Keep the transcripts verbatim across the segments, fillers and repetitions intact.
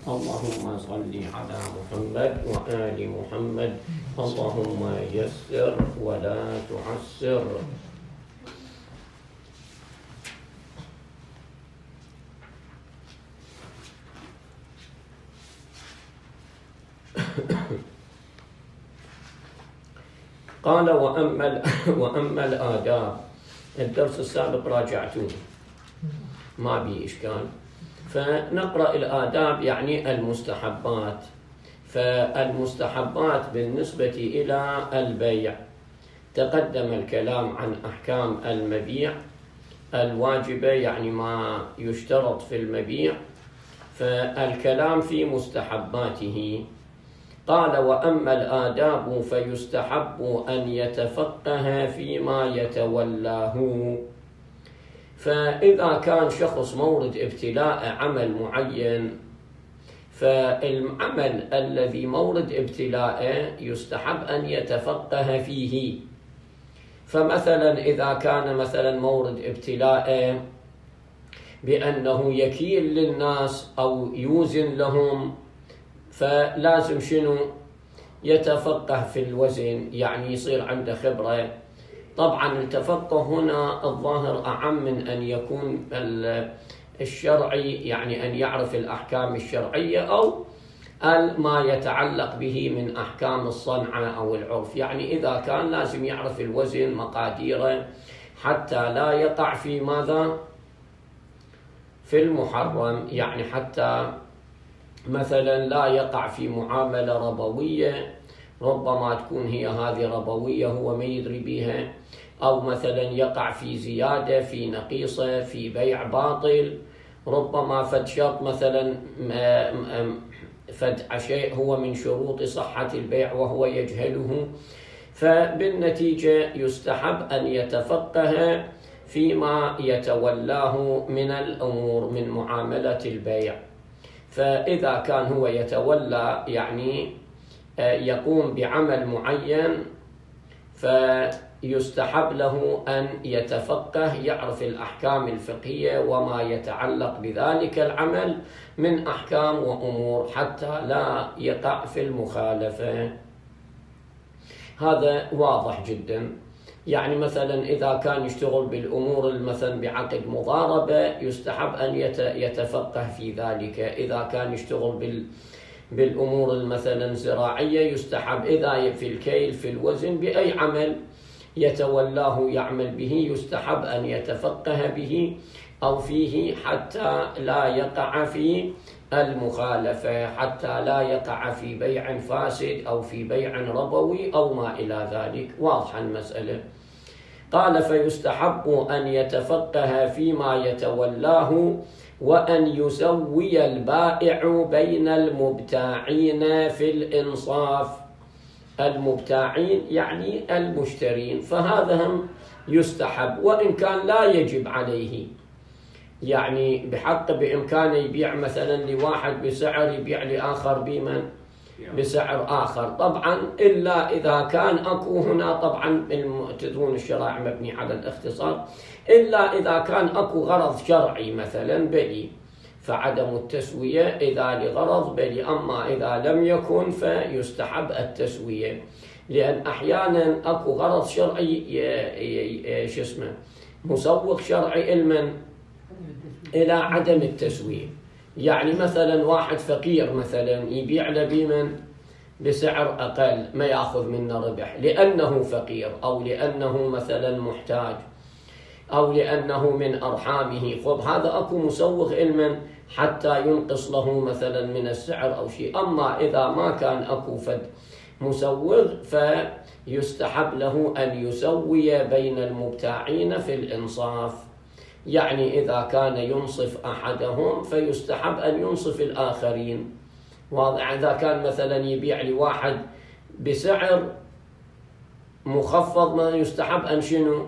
اللهم صل على محمد وآل محمد. اللهم يسر ولا تعسر. قال وأما وأما الآداب. الدرس السابق راجعتوه ما بي إشكال، فنقرأ الآداب يعني المستحبات. فالمستحبات بالنسبة إلى البيع تقدم الكلام عن أحكام المبيع الواجبة، يعني ما يشترط في المبيع، فالكلام في مستحباته. قال وأما الآداب فيستحب أن يتفقه فيما يتولاه. فإذا كان شخص مورد ابتلاء عمل معين، فالعمل الذي مورد ابتلاءه يستحب أن يتفقه فيه. فمثلا إذا كان مثلا مورد ابتلاءه بأنه يكيل للناس أو يوزن لهم، فلازم شنو؟ يتفقه في الوزن، يعني يصير عنده خبرة. طبعا التفقه هنا الظاهر أعم من أن يكون الشرعي، يعني أن يعرف الأحكام الشرعية أو ما يتعلق به من أحكام الصنعة أو العرف. يعني إذا كان لازم يعرف الوزن مقاديره حتى لا يقع في ماذا؟ في المحرم، يعني حتى مثلا لا يقع في معاملة ربوية، ربما تكون هي هذه ربوية هو ما يدري بها، أو مثلا يقع في زيادة في نقيصة في بيع باطل، ربما فد شرط مثلا فد شيء هو من شروط صحة البيع وهو يجهله. فبالنتيجة يستحب أن يتفقه فيما يتولاه من الأمور من معاملة البيع. فإذا كان هو يتولى يعني يقوم بعمل معين، فيستحب له أن يتفقه، يعرف الأحكام الفقهية وما يتعلق بذلك العمل من أحكام وأمور حتى لا يقع في المخالفة. هذا واضح جدا. يعني مثلا إذا كان يشتغل بالأمور مثلا بعقد مضاربة، يستحب أن يتفقه في ذلك. إذا كان يشتغل بال بالأمور مثلا زراعية، يستحب إذا في الكيل في الوزن بأي عمل يتولاه يعمل به، يستحب أن يتفقه به أو فيه حتى لا يقع في المخالفة، حتى لا يقع في بيع فاسد أو في بيع ربوي أو ما إلى ذلك. واضحة المسألة. قال فيستحب أن يتفقه فيما يتولاه وأن يسوي البائع بين المبتاعين في الإنصاف. المبتاعين يعني المشترين، فهذا هم يستحب وإن كان لا يجب عليه. يعني بحق بإمكانه يبيع مثلا لواحد بسعر، يبيع لآخر بمن بسعر آخر، طبعا إلا إذا كان أكو هنا، طبعا تدرون الشرائع مبني على الاختصار، إلا إذا كان أكو غرض شرعي مثلا بلي، فعدم التسوية إذا لغرض بلي. أما إذا لم يكن فيستحب التسوية، لأن أحيانا أكو غرض شرعي شو اسمه مسوق شرعي علما إلى عدم التسوية. يعني مثلا واحد فقير مثلا يبيع له بمن بسعر أقل ما يأخذ منه ربح، لأنه فقير أو لأنه مثلا محتاج أو لأنه من أرحامه. خب هذا أكو مسوغ علما حتى ينقص له مثلا من السعر أو شيء. أما إذا ما كان أكو فد مسوغ، فيستحب له أن يسوي بين المبتاعين في الإنصاف. يعني إذا كان ينصف أحدهم فيستحب أن ينصف الآخرين. واضح. إذا كان مثلا يبيع لواحد بسعر مخفض، ما يستحب أن شنو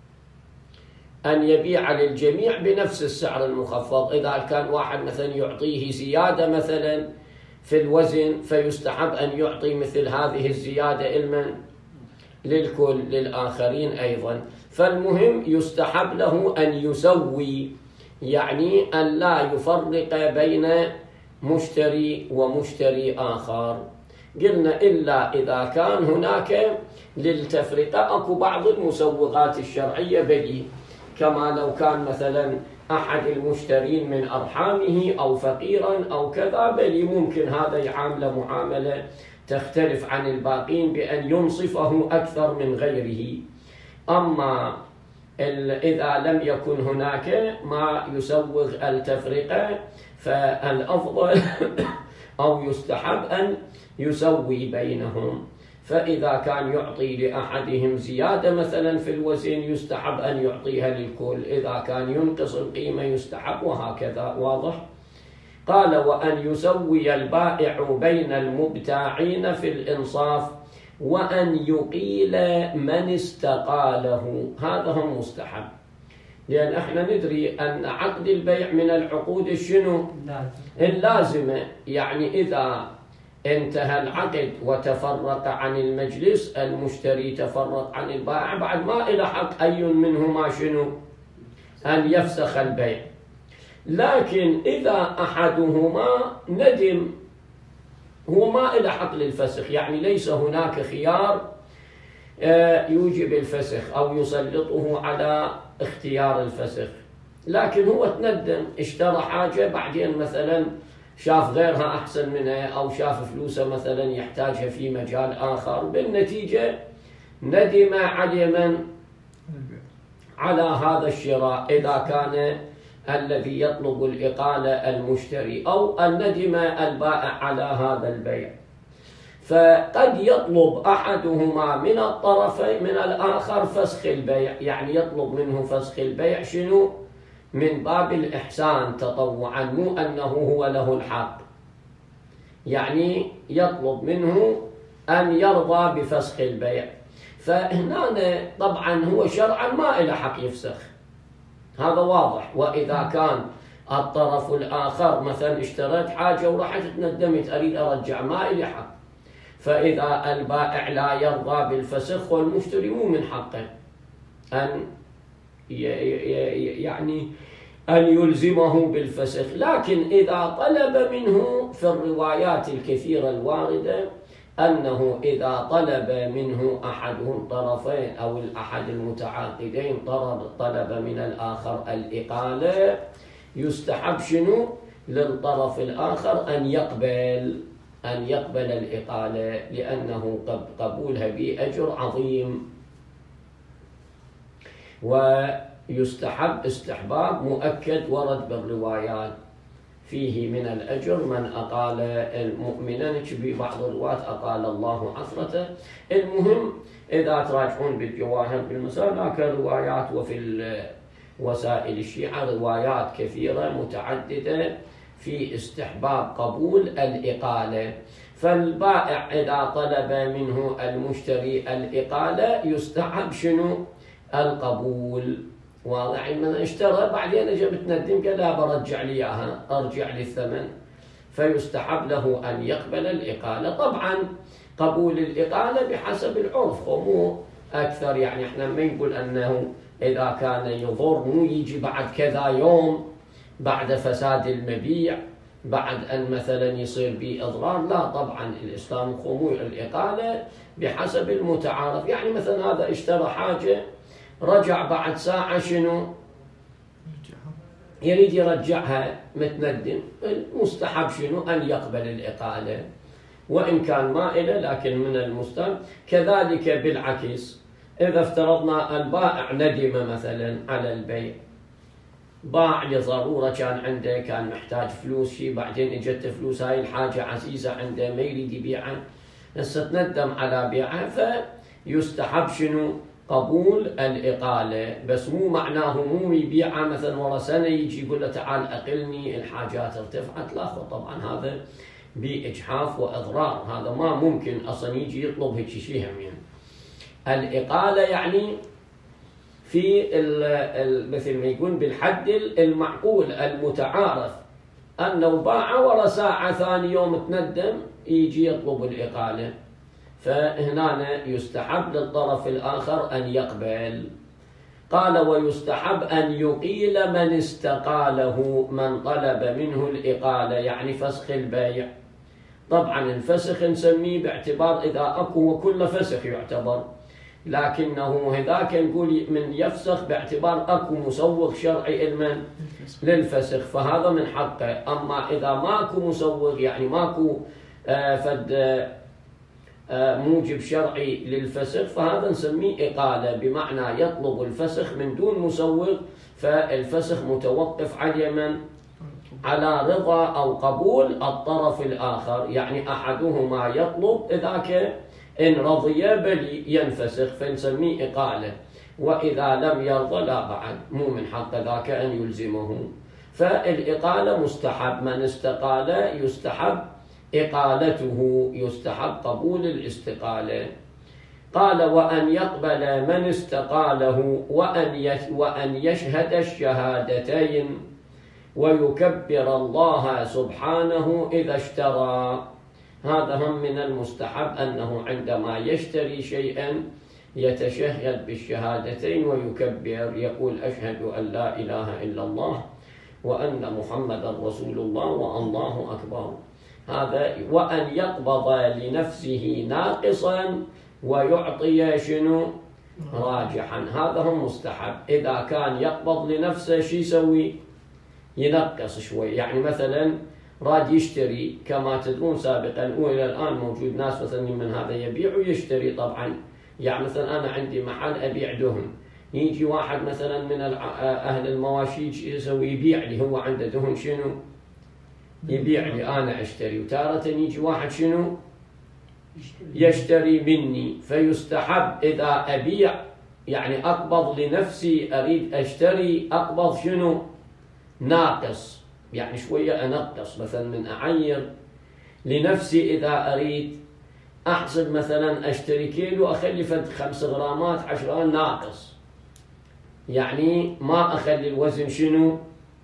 أن يبيع للجميع بنفس السعر المخفض. إذا كان واحد مثلا يعطيه زيادة مثلا في الوزن، فيستحب أن يعطي مثل هذه الزيادة علما للكل للآخرين أيضا. فالمهم يستحب له أن يسوي، يعني أن لا يفرق بين مشتري ومشتري آخر. قلنا إلا إذا كان هناك للتفرقة أكو بعض المسوغات الشرعية بدي، كما لو كان مثلا أحد المشترين من أرحامه أو فقيرا أو كذا، بل ممكن هذا يعامل معاملة تختلف عن الباقين بأن ينصفه أكثر من غيره. أما إذا لم يكن هناك ما يسوغ التفرقة فالأفضل أو يستحب أن يسوي بينهم. فإذا كان يعطي لأحدهم زيادة مثلا في الوزن يستحب أن يعطيها للكل، إذا كان ينقص القيمة يستحب، وهكذا. واضح؟ قال وأن يسوي البائع بين المبتاعين في الإنصاف، وأن يقيل من استقاله، هذا هم مستحب، لأن احنا ندري أن عقد البيع من العقود شنو؟ اللازمة. يعني إذا انتهى العقد وتفرق عن المجلس، المشتري تفرق عن البائع، بعد ما إلى حق أي منهما شنو؟ أن يفسخ البيع. لكن إذا أحدهما ندم، هو ما إلى حق للفسخ، يعني ليس هناك خيار يوجب الفسخ أو يسلطه على اختيار الفسخ، لكن هو تندم، اشترى حاجة بعدين مثلا شاف غيرها أحسن منها، أو شاف فلوسه مثلا يحتاجها في مجال آخر، بالنتيجة ندم على من؟ على هذا الشراء، إذا كان الذي يطلب الإقالة المشتري، أو الندم البائع على هذا البيع. فقد يطلب أحدهما من الطرفين من الآخر فسخ البيع، يعني يطلب منه فسخ البيع شنو؟ من باب الإحسان تطوعا، مو أنه هو له الحق، يعني يطلب منه أن يرضى بفسخ البيع. فهنا طبعا هو شرعا ما إلى حق يفسخ، هذا واضح. وإذا كان الطرف الآخر مثلا اشتريت حاجة ورحت تندمت أريد أرجع، ما إلى حق. فإذا البائع لا يرضى بالفسخ، والمشتري مو من حقه أن يعني أن يلزمه بالفسخ. لكن إذا طلب منه، في الروايات الكثيرة الواردة أنه إذا طلب منه أحدهم طرفين أو الأحد المتعاقدين طلب من الآخر الإقالة، يستحب شنو؟ للطرف الآخر أن يقبل أن يقبل الإقالة، لأنه قبولها بأجر عظيم. ويستحب استحباب مؤكد ورد بالروايات فيه من الأجر من أقال المؤمنا، في بعض الروايات أقال الله عثرته. المهم إذا تراجعون بالجواهر بالمسائل هناك روايات، وفي وسائل الشيعة روايات كثيرة متعددة في استحباب قبول الإقالة. فالبائع إذا طلب منه المشتري الإقالة يستحب شنو؟ القبول. واضح؟ من اشترى بعدين اجى بتندم قال لا برجع لي اياها، ارجع لي الثمن، فيستحب له ان يقبل الإقالة. طبعا قبول الإقالة بحسب العرف ومو اكثر، يعني احنا ما نقول انه اذا كان يضر مو يجي بعد كذا يوم بعد فساد المبيع، بعد أن مثلا يصير به إضرار، لا طبعا الإسلام قبول الإقالة بحسب المتعارف. يعني مثلا هذا اشترى حاجة رجع بعد ساعة شنو؟ يريد يرجعها متندم، المستحب شنو؟ أن يقبل الإقالة، وإن كان مائلة لكن من المستحب. كذلك بالعكس، إذا افترضنا البائع ندم مثلا على البيع، باع لضرورة كان عنده، كان محتاج فلوس شيء، بعدين اجت فلوس، هاي الحاجة عزيزة عنده ما يريد يبيعها، هسه تندم على بيعها، فيستحب شنو؟ قبول الإقالة. بس مو معناه مو يبيعها مثلا ورا سنة يجي يقول له تعال أقلني الحاجات ارتفعت، لا طبعا هذا بإجحاف وإضرار، هذا ما ممكن أصلا يجي يطلب هيك شيء. هم يعني الإقالة يعني في مثل ما يقول بالحد المعقول المتعارف، أنه باع ورا ساعة ثاني يوم تندم يجي يطلب الإقالة، فهنا يستحب للطرف الآخر أن يقبل. قال ويستحب أن يقيل من استقاله، من طلب منه الإقالة يعني فسخ البيع. طبعا الفسخ نسميه باعتبار إذا أكو وكل فسخ يعتبر، لكنه هذاك نقول من يفسخ باعتبار أكو مسوغ شرعي المن للفسخ، فهذا من حقه. أما إذا ماكو مسوغ يعني ماكو آه فد آه موجب شرعي للفسخ، فهذا نسميه إقالة، بمعنى يطلب الفسخ من دون مسوغ، فالفسخ متوقف على من؟ على رضا أو قبول الطرف الآخر، يعني أحدهما يطلب إذاك إن رضي بل ينفسخ فنسميه إقالة، وإذا لم يرضى لا بعد مو من حق ذاك أن يلزمه. فالإقالة مستحب، من استقال يستحب إقالته، يستحب قبول الاستقالة. قال وأن يقبل من استقاله وأن وأن يشهد الشهادتين ويكبر الله سبحانه إذا اشترى. هذا هم من المستحب أنه عندما يشتري شيئا يتشهد بالشهادتين ويكبر، يقول أشهد أن لا إله إلا الله وأن محمدا رسول الله والله أكبر. هذا وأن يقبض لنفسه ناقصا ويعطي شنو راجحا، هذا هم مستحب. إذا كان يقبض لنفسه شي يسوي؟ ينقص شوي. يعني مثلا راد يشتري كما تدرون سابقا وإلى الآن موجود ناس مثلا من هذا يبيع ويشتري. طبعا يعني مثلا أنا عندي محل أبيع دهن، يجي واحد مثلا من أهل المواشي يسوي يبيع لي، هو عنده دهن شنو يبيع لي أنا أشتري، وتارة يجي واحد شنو يشتري مني. فيستحب إذا أبيع يعني أقبض لنفسي أريد أشتري أقبض شنو ناقص، يعني شوية أنقص، مثلا من أعير لنفسي إذا أريد أحسب مثلا أشتري كيلو أخلي فد خمس غرامات عشرة ناقص، يعني ما أخلي الوزن شنو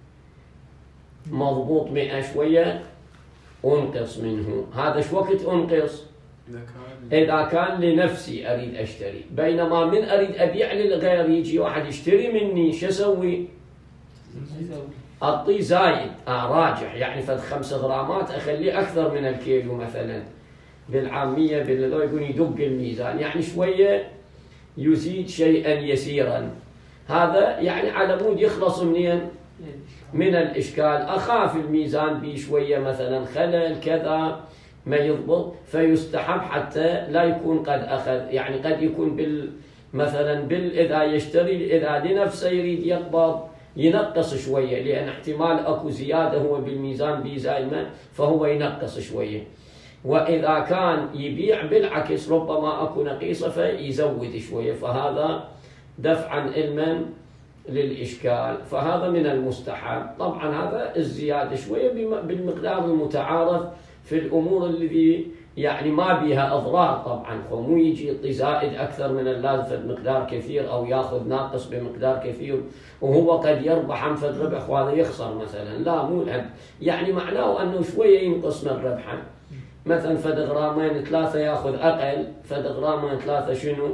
مضبوط مئة، شوية أنقص منه. هذا شو وقت أنقص؟ إذا كان لنفسي أريد أشتري. بينما من أريد أبيع للغير يجي واحد يشتري مني شو أسوي؟ أعطيه زايد آه راجح، يعني فد خمس غرامات أخليه أكثر من الكيلو مثلا، بالعامية باللي يقول يدق الميزان، يعني شوية يزيد شيئا يسيرا. هذا يعني على مود يخلص منين؟ من الإشكال. أخاف الميزان بي شوية مثلا خلل كذا ما يضبط، فيستحب حتى لا يكون قد أخذ، يعني قد يكون بال مثلا بال إذا يشتري إذا لنفسه يريد يقبض ينقص شوية، لأن احتمال أكو زيادة هو بالميزان بيزايمة فهو ينقص شوية. وإذا كان يبيع بالعكس ربما أكو نقيصة فيزود شوية، فهذا دفعا علما للإشكال، فهذا من المستحب. طبعا هذا الزيادة شوية بالمقدار المتعارف في الأمور الذي يعني ما بها أضرار. طبعا مو يجي يعطي زائد أكثر من اللازم في مقدار كثير أو يأخذ ناقص بمقدار كثير وهو قد يربح عن فد ربح وهذا يخسر مثلا، لا مو الهد، يعني معناه أنه شوية ينقص من ربحا، مثلا فد غرامين ثلاثة يأخذ أقل، فد غرامين ثلاثة شنو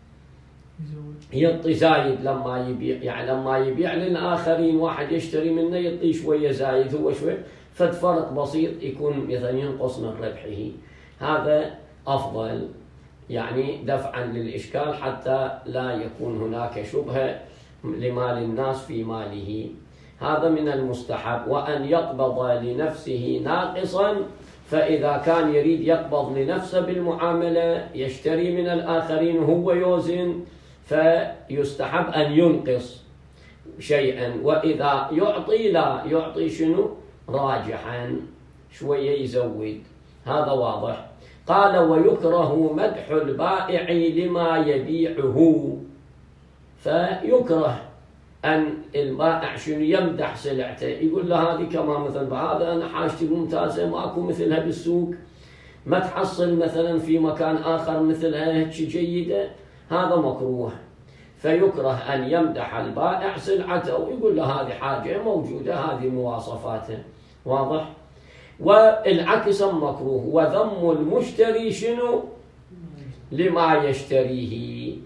يعطي زايد لما يبيع، يعني لما يبيع للآخرين واحد يشتري منه يعطي شوية زايد هو شوية، فد فرق بسيط يكون مثلا ينقص من ربحه. هذا أفضل يعني دفعا للإشكال حتى لا يكون هناك شبهة لمال الناس في ماله. هذا من المستحب. وأن يقبض لنفسه ناقصا، فإذا كان يريد يقبض لنفسه بالمعاملة يشتري من الآخرين وهو يوزن فيستحب أن ينقص شيئا، وإذا يعطي لا يعطي شنو راجحا شوية يزود. هذا واضح. قال ويكره مدح البائع لما يبيعه، فيكره أن البائع شنو يمدح سلعته، يقول له هذه كما مثلا بهذا أنا حاجتي ممتازة ماكو مثلها بالسوق، ما تحصل مثلا في مكان آخر مثلها هيك جيدة، هذا مكروه. فيكره أن يمدح البائع سلعته ويقول له هذه حاجة موجودة هذه مواصفاتها، واضح. والعكس مكروه. وذم المشتري شنو لما يشتريه،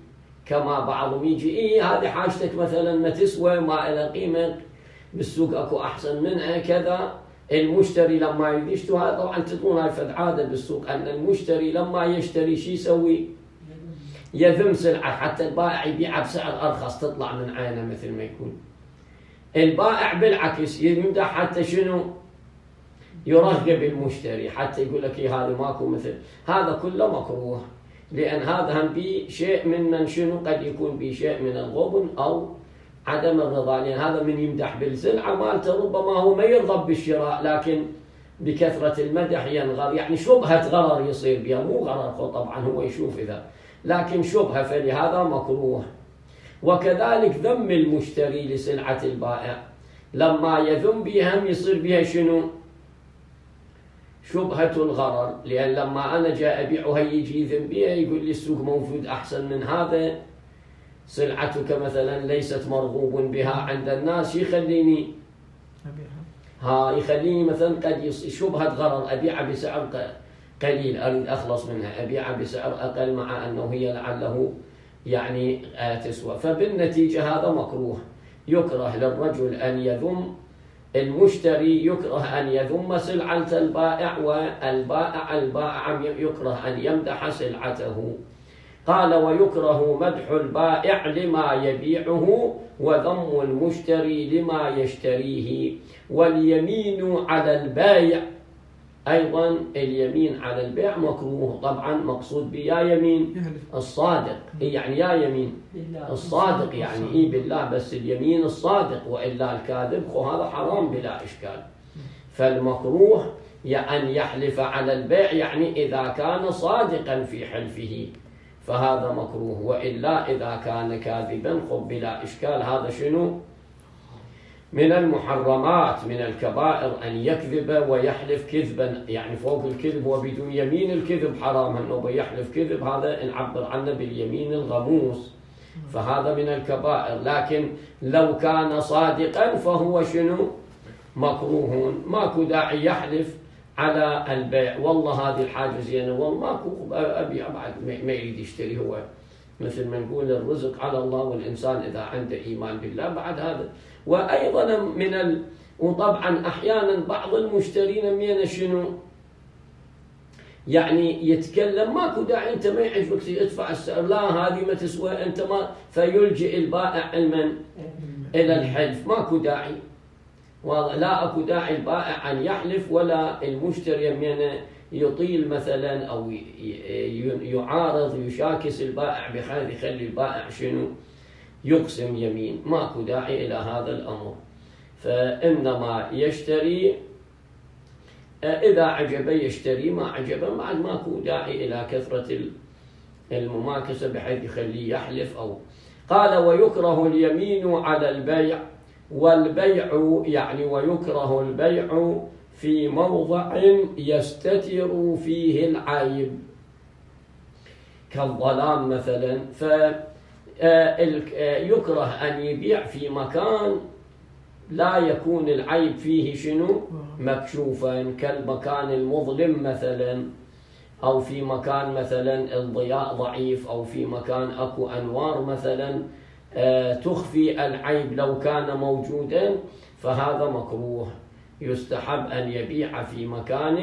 كما بعضهم يجي إيه هذه حاجتك مثلا ما تسوى ما إلى قيمة بالسوق أكو أحسن منها كذا. المشتري لما يريد يشتري، طبعا تدرون هاي فد عادة بالسوق أن المشتري لما يشتري شي يسوي؟ يذم سلعة حتى البائع يبيعها بسعر أرخص تطلع من عينه مثل ما يكون. البائع بالعكس يمدح حتى شنو؟ يرغب المشتري حتى يقول لك إيه هذا ماكو مثل هذا، كله مكروه، لأن هذا هم بي شيء من من شنو قد يكون بي شيء من الغبن أو عدم الرضا، لأن هذا من يمدح بالسلعة مالته ربما هو ما يرضى بالشراء لكن بكثرة المدح ينغر، يعني شبهة غرر يصير بها، مو غرر طبعا هو يشوف إذا، لكن شبهة، فلهذا مكروه. وكذلك ذم المشتري لسلعة البائع لما يذم بها يصير بها شنو؟ شبهة الغرر، لأن لما أنا جاء أبيعها يجي يذم بها يقول لي السوق موجود أحسن من هذا، سلعتك مثلا ليست مرغوب بها عند الناس، يخليني ها يخليني مثلا قد شبهة غرر أبيعها بسعر قليل أريد أخلص منها، أبيعها بسعر أقل مع أنه هي لعله يعني تسوى، فبالنتيجة هذا مكروه. يكره للرجل أن يذم المشتري، يكره أن يذم سلعة البائع، والبائع البائع يكره أن يمدح سلعته. قال ويكره مدح البائع لما يبيعه وذم المشتري لما يشتريه. واليمين على البائع أيضا، اليمين على البيع مكروه، طبعا مقصود بيا يمين الصادق، يعني يا يمين الصادق يعني إيه بالله، بس اليمين الصادق، وإلا الكاذب هذا حرام بلا إشكال. فالمكروه أن يحلف على البيع، يعني إذا كان صادقا في حلفه فهذا مكروه، وإلا إذا كان كاذبا خب بلا إشكال. هذا شنو؟ من المحرمات، من الكبائر أن يكذب ويحلف كذبا، يعني فوق الكذب وبدون يمين، الكذب حرام، أنه يحلف كذب هذا نعبر عنه باليمين الغموس، فهذا من الكبائر. لكن لو كان صادقا فهو شنو؟ مكروه، ماكو داعي يحلف على البيع، والله هذه الحاجة زينة، والله ماكو أبيع بعد ما يريد يشتري، هو مثل ما نقول الرزق على الله، والإنسان إذا عنده إيمان بالله بعد هذا. وأيضا من ال... وطبعا أحيانا بعض المشترين من شنو يعني يتكلم ماكو داعي، أنت ما يعجبك ادفع السعر، لا هذه ما تسوى أنت ما، فيلجئ البائع علما إلى الحلف، ماكو داعي، لا أكو داعي البائع أن يحلف، ولا المشتري يمين يطيل مثلا أو يعارض يشاكس البائع بحيث يخلي البائع شنو يقسم يمين، ماكو داعي إلى هذا الأمر. فإنما يشتري إذا عجبه يشتري، ما عجبه بعد ماكو داعي إلى كثرة المماكسة بحيث يخليه يحلف. أو قال ويكره اليمين على البيع، والبيع يعني ويكره البيع في موضع يستتر فيه العيب كالظلام مثلا، فيكره أن يبيع في مكان لا يكون العيب فيه شنو مكشوفا، كالمكان المظلم مثلا، أو في مكان مثلا الضياء ضعيف، أو في مكان أكو أنوار مثلا تخفي العيب لو كان موجودا، فهذا مكروه. يستحب أن يبيع في مكان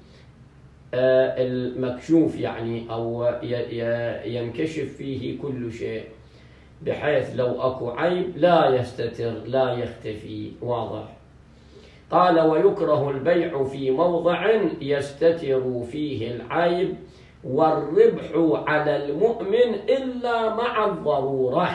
المكشوف يعني، أو ينكشف فيه كل شيء، بحيث لو أكو عيب لا يستتر لا يختفي، واضح. قال ويكره البيع في موضع يستتر فيه العيب والربح على المؤمن إلا مع الضرورة.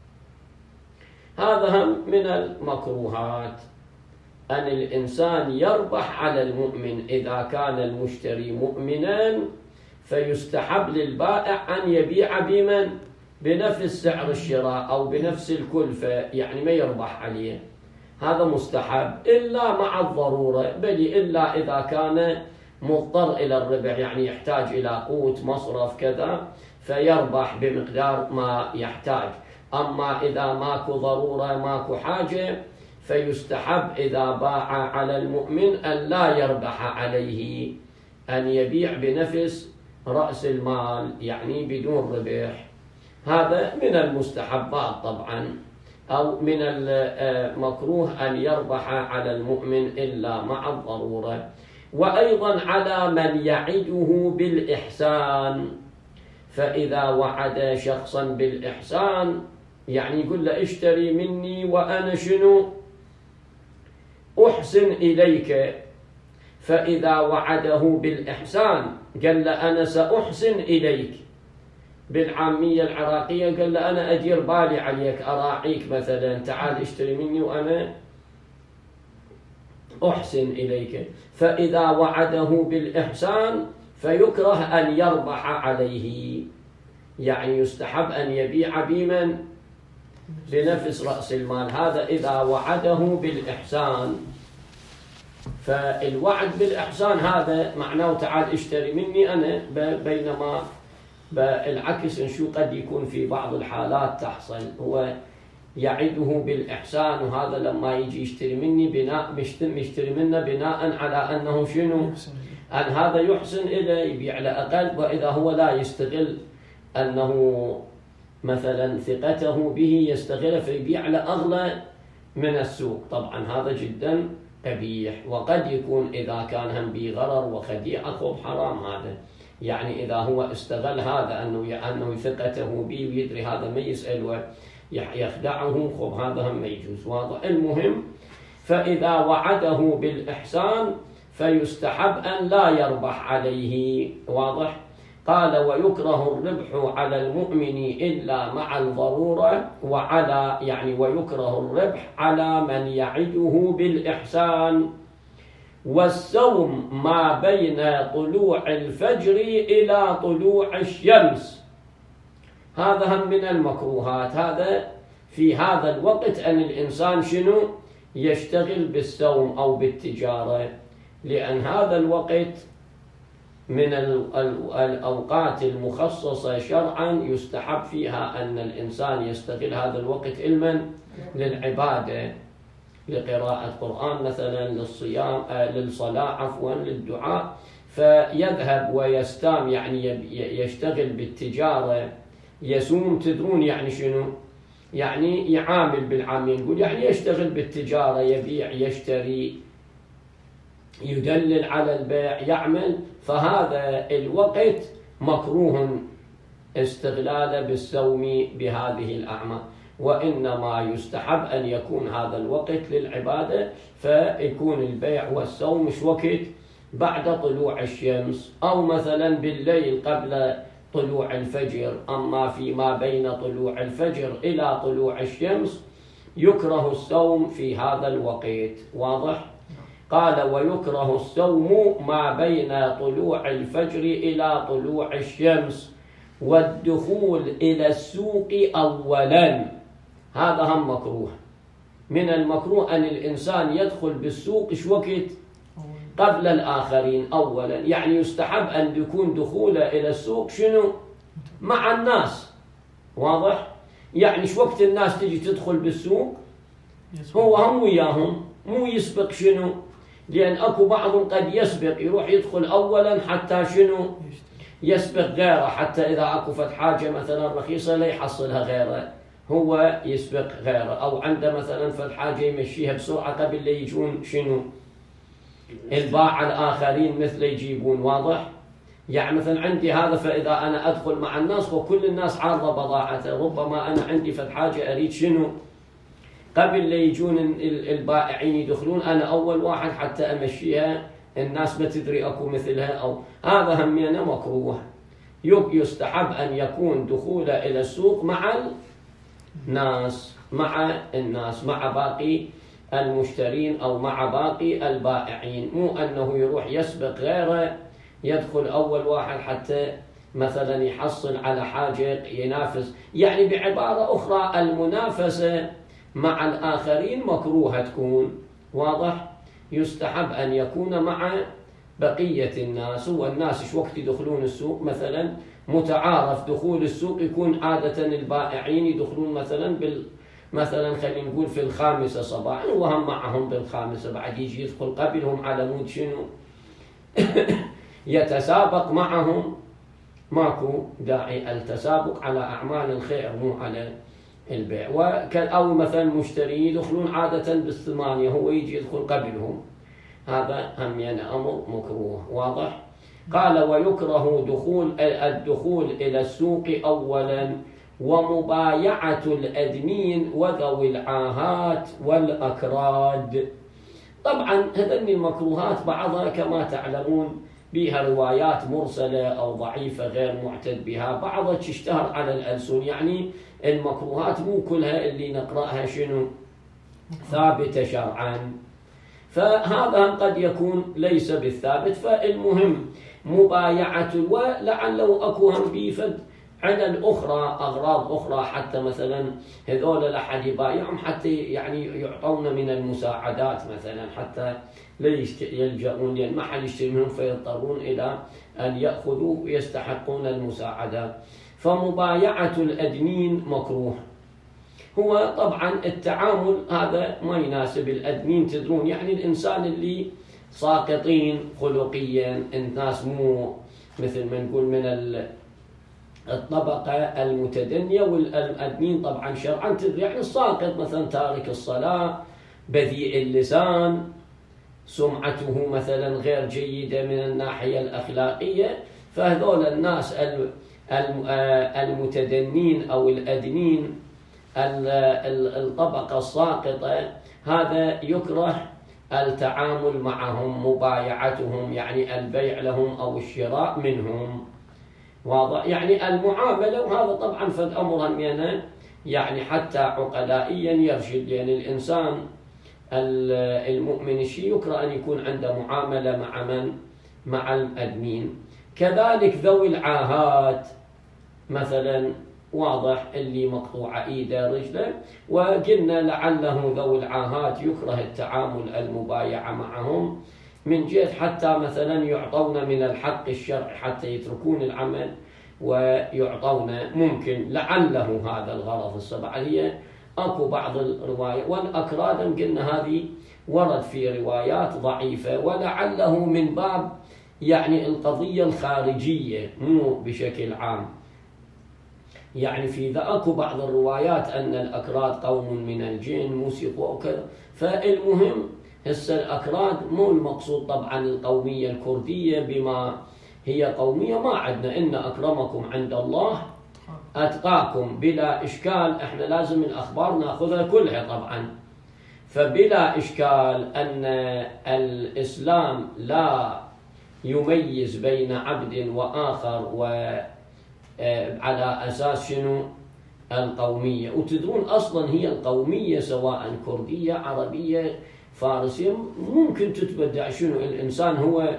هذا هم من المكروهات، أن الإنسان يربح على المؤمن إذا كان المشتري مؤمنا، فيستحب للبائع أن يبيع بمن بنفس سعر الشراء أو بنفس الكلفة، يعني ما يربح عليه، هذا مستحب، إلا مع الضرورة، بل إلا إذا كان مضطر إلى الربح، يعني يحتاج إلى قوت مصرف كذا فيربح بمقدار ما يحتاج. أما إذا ماكو ضرورة ماكو حاجة فيستحب إذا باع على المؤمن أن لا يربح عليه، أن يبيع بنفس رأس المال يعني بدون ربح. هذا من المستحبات طبعا، أو من المكروه أن يربح على المؤمن إلا مع الضرورة. وأيضا على من يعده بالإحسان، فإذا وعد شخصا بالإحسان يعني يقول له اشتري مني وأنا شنو أحسن إليك، فإذا وعده بالإحسان قال له أنا سأحسن إليك، بالعامية العراقية قال له أنا أدير بالي عليك، أراعيك مثلا، تعال اشتري مني وأنا أحسن إليك. فإذا وعده بالإحسان فيكره أن يربح عليه، يعني يستحب أن يبيع بمن؟ بنفس رأس المال. هذا إذا وعده بالإحسان. فالوعد بالإحسان هذا معناه تعال اشتري مني أنا، بينما بالعكس نشوف قد يكون في بعض الحالات تحصل هو يعده بالإحسان، وهذا لما يجي يشتري مني بناء يشتري منه بناء على أنه شنو؟ أن هذا يحسن إليه، يبيع له أقل، وإذا هو لا يستغل أنه مثلا ثقته به يستغل فيبيع له أغلى من السوق، طبعا هذا جدا قبيح. وقد يكون إذا كان هم بغرر وخديعة خب حرام هذا، يعني إذا هو استغل هذا أنه أنه ثقته به ويدري هذا ما يسأل ويخدعه، خب هذا هم ما يجوز. واضح؟ المهم فإذا وعده بالإحسان فيستحب أن لا يربح عليه. واضح؟ قال ويكره الربح على المؤمن إلا مع الضرورة، وعلى يعني ويكره الربح على من يعده بالإحسان. والصوم ما بين طلوع الفجر إلى طلوع الشمس، هذا هم من المكروهات. هذا في هذا الوقت أن الإنسان شنو يشتغل بالصوم أو بالتجارة، لأن هذا الوقت من الأوقات المخصصة شرعا يستحب فيها أن الإنسان يستغل هذا الوقت علما للعبادة، لقراءة قرآن مثلا، للصيام، للصلاة عفوا، للدعاء، فيذهب ويستام يعني يشتغل بالتجارة، يسوم. تدرون يعني شنو؟ يعني يعامل بالعامل، نقول يعني يشتغل بالتجارة، يبيع يشتري، يدلل على البيع، يعمل. فهذا الوقت مكروه استغلاله بالصوم بهذه الأعمال، وإنما يستحب أن يكون هذا الوقت للعبادة، فيكون البيع والصوم مش وقت بعد طلوع الشمس، أو مثلا بالليل قبل طلوع الفجر. أما فيما بين طلوع الفجر إلى طلوع الشمس يكره الصوم في هذا الوقت. واضح؟ قال ويكره الصوم ما بين طلوع الفجر إلى طلوع الشمس، والدخول إلى السوق أولا، هذا هم مكروه. من المكروه أن الإنسان يدخل بالسوق إيش وقت؟ قبل الآخرين أولا، يعني يستحب أن يكون دخوله إلى السوق شنو؟ مع الناس. واضح؟ يعني إيش وقت الناس تجي تدخل بالسوق هو هم وياهم، مو يسبق شنو؟ لأن أكو بعضهم قد يسبق يروح يدخل أولا حتى شنو؟ يسبق غيره، حتى إذا أكو فت حاجة مثلا رخيصة لا يحصلها غيره، هو يسبق غيره، أو عنده مثلا فت حاجة يمشيها بسرعة قبل لا يجون شنو؟ الباعة الآخرين مثل يجيبون. واضح؟ يعني مثلا عندي هذا، فإذا أنا أدخل مع الناس وكل الناس عارضة بضاعته، ربما أنا عندي فت حاجة أريد شنو؟ قبل لا يجون البائعين يدخلون أنا أول واحد حتى أمشيها، الناس ما تدري أكو مثلها، أو هذا همينا مكروه. يستحب أن يكون دخوله إلى السوق مع الناس، مع الناس مع باقي المشترين أو مع باقي البائعين، مو أنه يروح يسبق غيره يدخل أول واحد حتى مثلا يحصل على حاجة ينافس. يعني بعبارة أخرى المنافسة مع الآخرين مكروهة تكون. واضح؟ يستحب أن يكون مع بقية الناس. هو الناس إيش وقت يدخلون السوق مثلا متعارف دخول السوق يكون عادة البائعين يدخلون مثلا بال مثلا خلينا نقول في الخامسة صباحا، وهم معهم بالخامسة، بعد يجي يدخل قبلهم على مود شنو؟ يتسابق معهم ماكو داعي التسابق على أعمال الخير مو على البيع. وكان أو مثلا مشتري يدخلون عادة بالثمانية، هو يجي يدخل قبلهم، هذا هم يعني أمر مكروه. واضح؟ قال ويكره دخول الدخول إلى السوق أولا ومبايعة الأدمين وذوي العاهات والأكراد. طبعا هذين المكروهات بعضها كما تعلمون بها روايات مرسلة أو ضعيفة غير معتد بها، بعضها تشتهر على الألسن، يعني المكروهات مو كلها اللي نقرأها شنو ثابتة شرعا، فهذا قد يكون ليس بالثابت. فالمهم مبايعة، ولعله أكو هم بيفد علل أخرى أغراض أخرى، حتى مثلا هذول لحد يبايعهم حتى يعني يعطون من المساعدات مثلا، حتى لا يلجؤون لأن ما حد يشتري منهم فيضطرون إلى أن يأخذوا ويستحقون المساعدات. فمبايعة الأدمين مكروه. هو طبعا التعامل هذا ما يناسب الأدمين، تدرون يعني الإنسان اللي ساقطين خلقيا، الناس مو مثل ما نقول من الطبقة المتدنية، والأدمين طبعا شرعا تدري يعني الساقط مثلا تارك الصلاة، بذيء اللسان، سمعته مثلا غير جيدة من الناحية الأخلاقية، فهذول الناس المتدنين أو الأدمين الطبقة الساقطة هذا يكره التعامل معهم، مبايعتهم يعني البيع لهم أو الشراء منهم. واضح؟ يعني المعاملة، وهذا طبعا فالأمر هم يعني حتى عقلائيا يرشد، يعني الإنسان المؤمن الشيء يكره أن يكون عنده معاملة مع من؟ مع الأدمين. كذلك ذوي العاهات مثلا، واضح اللي مقطوع ايده رجله، وقلنا لعله ذوي العاهات يكره التعامل المبايعة معهم من جهة حتى مثلا يعطون من الحق الشرعي حتى يتركون العمل ويعطون، ممكن لعله هذا الغرض. السبعة هي اكو بعض الرواية. والأكراد قلنا هذه ورد في روايات ضعيفة، ولعله من باب يعني القضية الخارجية مو بشكل عام، يعني في ذا اكو بعض الروايات ان الاكراد قوم من الجن موسيقوا وكذا. فالمهم هسه الاكراد مو المقصود طبعا القوميه الكرديه بما هي قوميه، ما عندنا، ان اكرمكم عند الله اتقاكم، بلا اشكال. احنا لازم الاخبار ناخذها كلها طبعا، فبلا اشكال ان الاسلام لا يميز بين عبد واخر و على أساس شنو؟ القومية. وتدرون أصلا هي القومية سواء كردية عربية فارسية ممكن تتبدع شنو الإنسان هو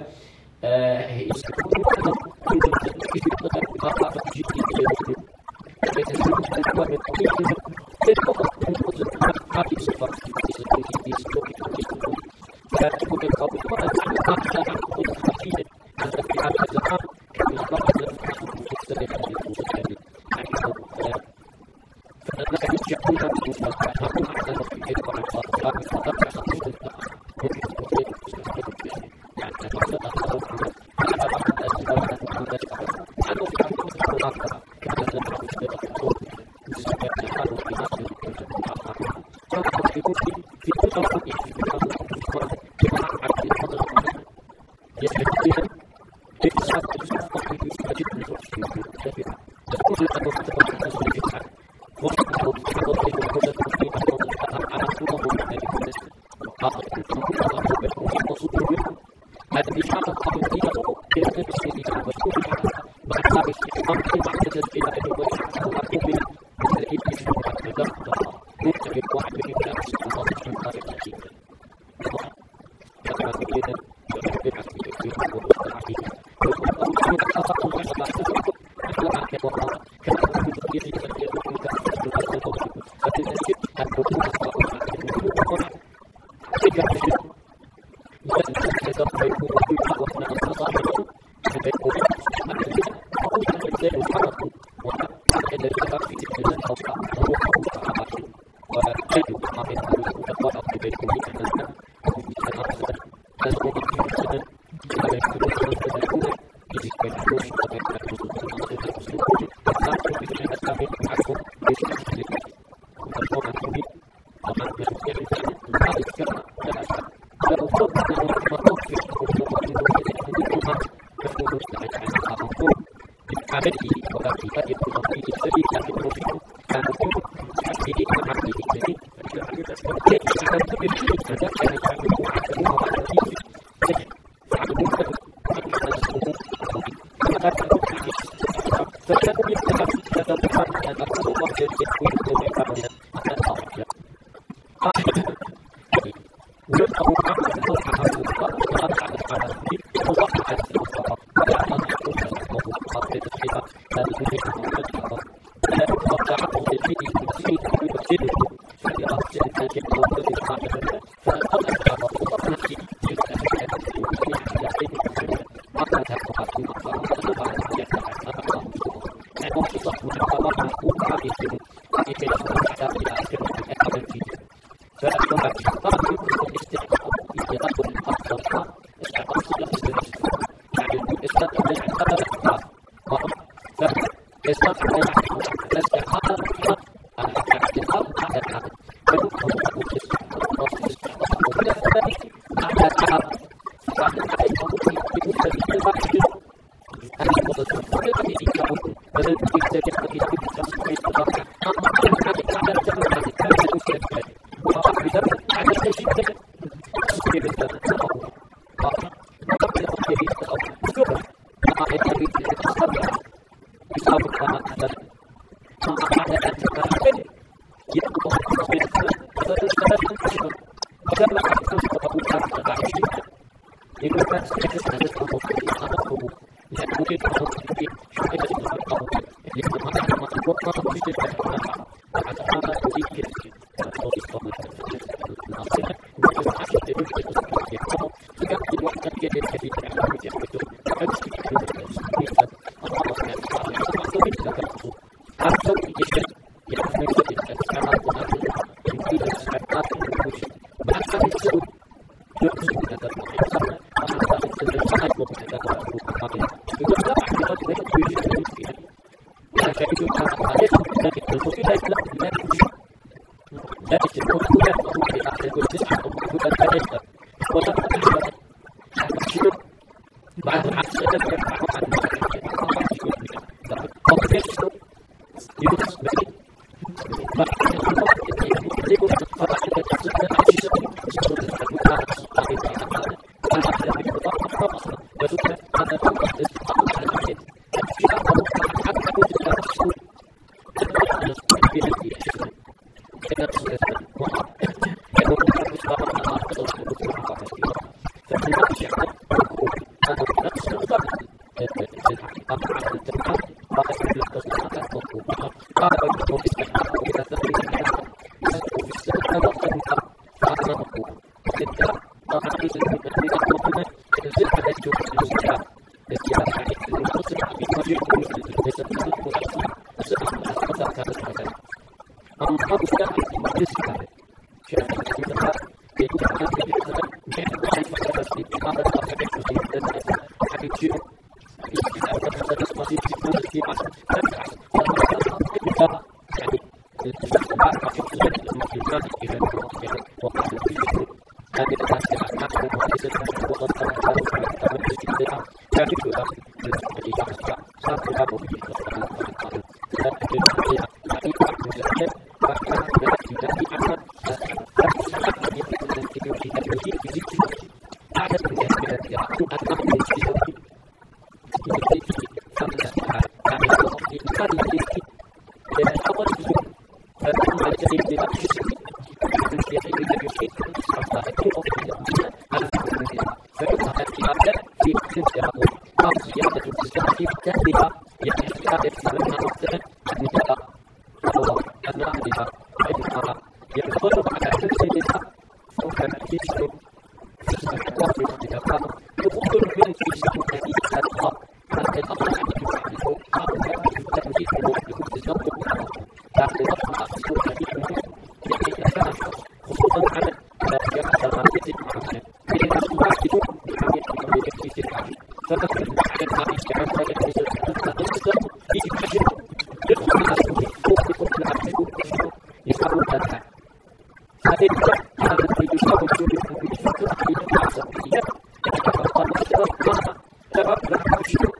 Thank you.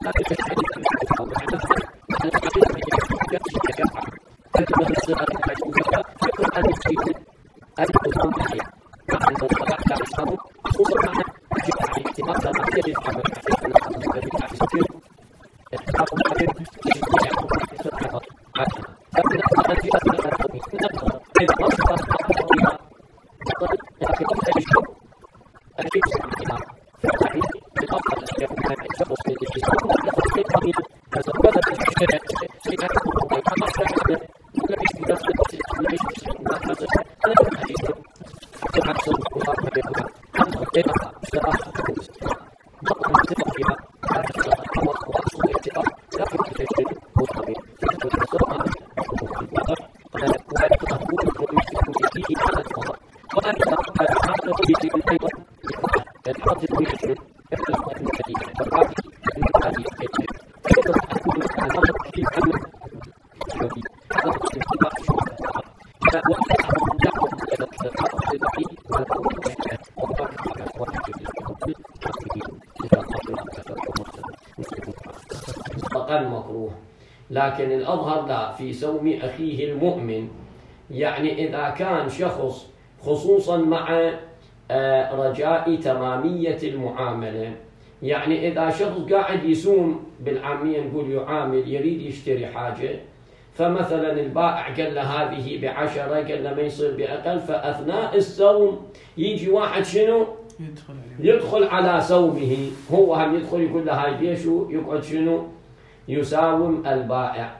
المكروه. لكن الأظهر لا، في سوم أخيه المؤمن، يعني إذا كان شخص خصوصا مع رجاء تمامية المعاملة، يعني إذا شخص قاعد يسوم بالعامية نقول يعامل، يريد يشتري حاجة، فمثلا البائع قال له هذه بعشرة، قال له ما يصير بأقل، فأثناء السوم يجي واحد شنو يدخل يدخل على سومه، هو هم يدخل يقول له هاي بيشو، يقعد شنو يساوم البائع.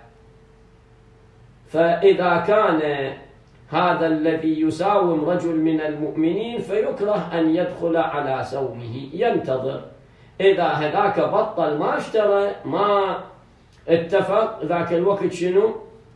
فإذا كان هذا الذي يساوم رجل من المؤمنين فيكره أن يدخل على سومه، ينتظر إذا هذاك بطل ما اشترى ما اتفق، ذاك الوقت شنو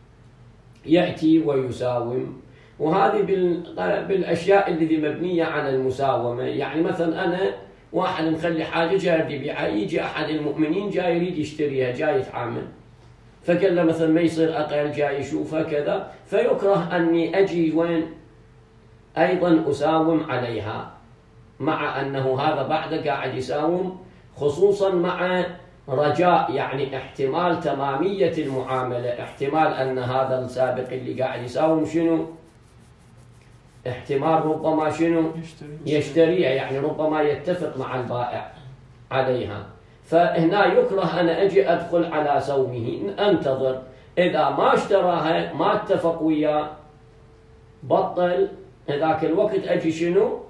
يأتي ويساوم. وهذه بالأشياء التي مبنية على المساومة. يعني مثلا أنا واحد مخلي حاجة جاي يبيعها، يجي أحد المؤمنين جاي يريد يشتريها، جاي يتعامل، فقال له مثلا ما يصير أقل، جاي يشوفها كذا، فيكره أني أجي وين أيضا أساوم عليها، مع أنه هذا بعد قاعد يساوم، خصوصا مع رجاء يعني احتمال تمامية المعاملة، احتمال أن هذا السابق اللي قاعد يساوم شنو احتمال ربما شنو يشتريها، يعني ربما يتفق مع البائع عليها. فهنا يكره أنا أجي أدخل على سومه، أنتظر إذا ما اشتراها ما اتفق وياه بطل، هذاك الوقت أجي شنو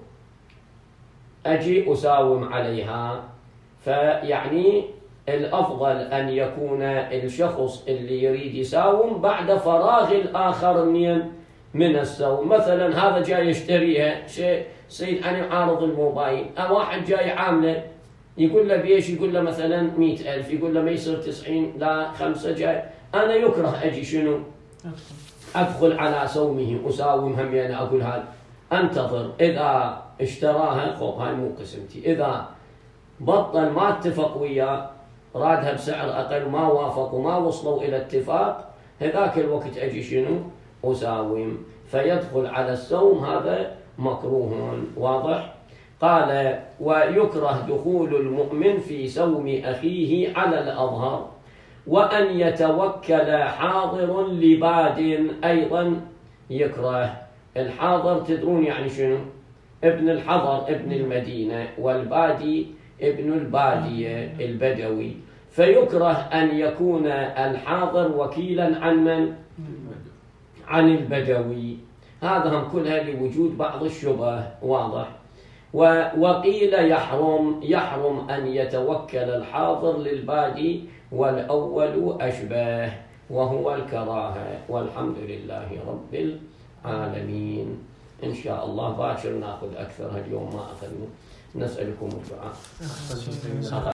أجي أساوم عليها. فيعني الأفضل أن يكون الشخص اللي يريد يساوم بعد فراغ الآخر من من السوم. مثلا هذا جاي يشتريها شيء سيد أنا عارض الموبايل، أو واحد جاي عامله يقول له بيش، يقول له مثلا مئة ألف، يقول له ما يصير تسعين لا خمسة، جاي أنا يكره أجي شنو أدخل على سومه أساوم هم، يعني أقول هذا أنتظر إذا اشتراها خب هاي مو قسمتي، إذا بطل ما اتفق وياه رادها بسعر أقل، ما وافقوا ما وصلوا إلى اتفاق، هذاك الوقت أجي شنو أساوم، فيدخل على السوم، هذا مكروه. واضح؟ قال ويكره دخول المؤمن في سوم أخيه على الأظهر، وأن يتوكل حاضر لباد، أيضا يكره. الحاضر تدرون يعني شنو؟ ابن الحضر ابن المدينة، والبادي ابن البادية البدوي، فيكره أن يكون الحاضر وكيلا عن من؟ عن البدوي. هذا هم كلها لوجود بعض الشبه. واضح؟ وقيل يحرم يحرم أن يتوكل الحاضر للبادي، والأول أشبه وهو الكراهة. والحمد لله رب العالمين. إن شاء الله باكر نأخذ أكثر، اليوم ما أخذنا. نسألكم الدعاء.